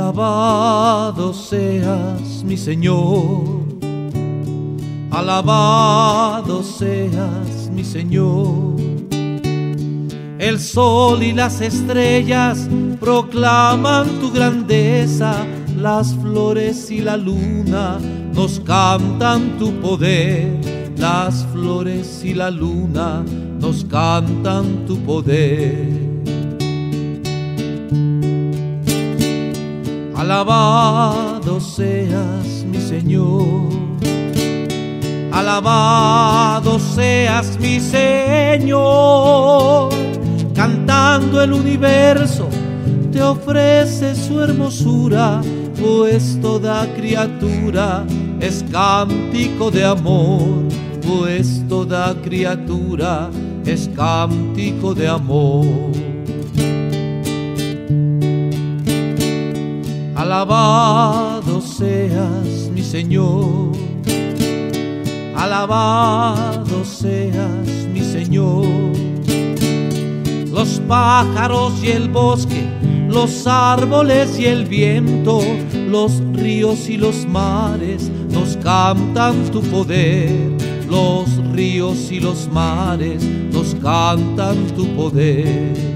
Alabado seas mi Señor, alabado seas mi Señor. El sol y las estrellas proclaman tu grandeza, las flores y la luna nos cantan tu poder, las flores y la luna nos cantan tu poder. Alabado seas mi Señor, alabado seas mi Señor. Cantando el universo te ofrece su hermosura, pues toda criatura es cántico de amor, pues toda criatura es cántico de amor. Alabado seas mi Señor, alabado seas mi Señor. Los pájaros y el bosque, los árboles y el viento, los ríos y los mares nos cantan tu poder, los ríos y los mares nos cantan tu poder.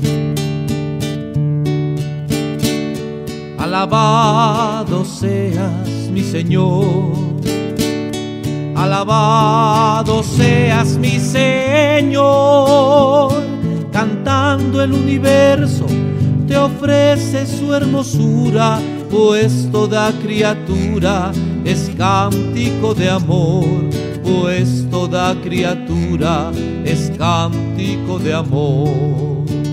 Alabado seas mi Señor, alabado seas mi Señor. Cantando el universo te ofrece su hermosura, pues toda criatura es cántico de amor, pues toda criatura es cántico de amor.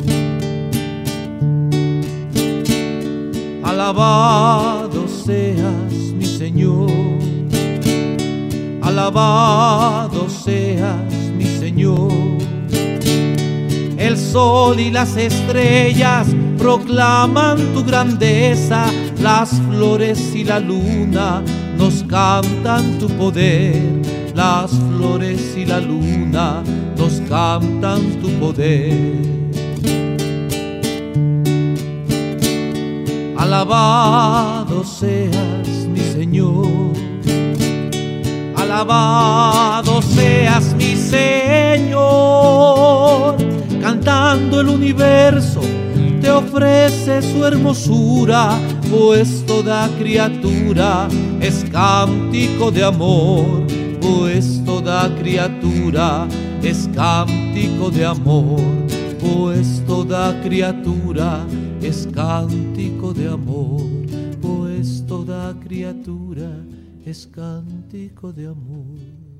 Alabado seas mi Señor, alabado seas mi Señor. El sol y las estrellas proclaman tu grandeza, las flores y la luna nos cantan tu poder, las flores y la luna nos cantan tu poder. Alabado seas mi Señor, alabado seas mi Señor. Cantando el universo te ofrece su hermosura, pues toda criatura es cántico de amor, pues toda criatura es cántico de amor, pues toda criatura es cántico de amor, pues toda criatura es cántico de amor.